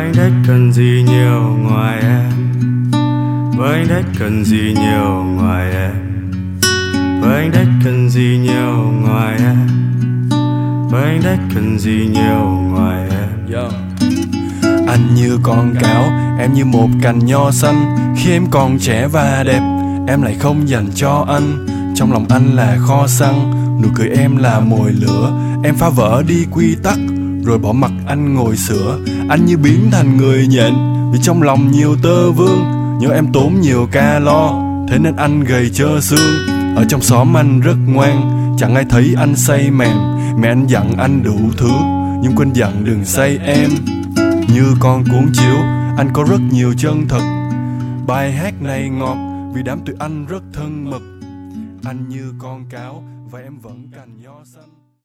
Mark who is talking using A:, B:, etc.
A: anh thích cần gì nhiều ngoài em, với anh thích cần gì nhiều ngoài em, với anh thích cần gì nhiều ngoài em, với anh thích cần gì nhiều ngoài em.
B: Yo. Anh như con cáo, em như một cành nho xanh. Khi em còn trẻ và đẹp, em lại không dành cho anh. Trong lòng anh là kho xăng, nụ cười em là mồi lửa. Em phá vỡ đi quy tắc, rồi bỏ mặc anh ngồi sửa. Anh như biến thành người nhện, vì trong lòng nhiều tơ vương. Nhớ em tốn nhiều calo, thế nên anh gầy trơ xương. Ở trong xóm anh rất ngoan, chẳng ai thấy anh say mềm. Mẹ anh dặn anh đủ thứ, nhưng quên dặn đừng say em. Như con cuốn chiếu, anh có rất nhiều chân thật. Bài hát này ngọt, vì đám tụi anh rất thân mật. Anh như con cáo, và em vẫn cành nho xanh.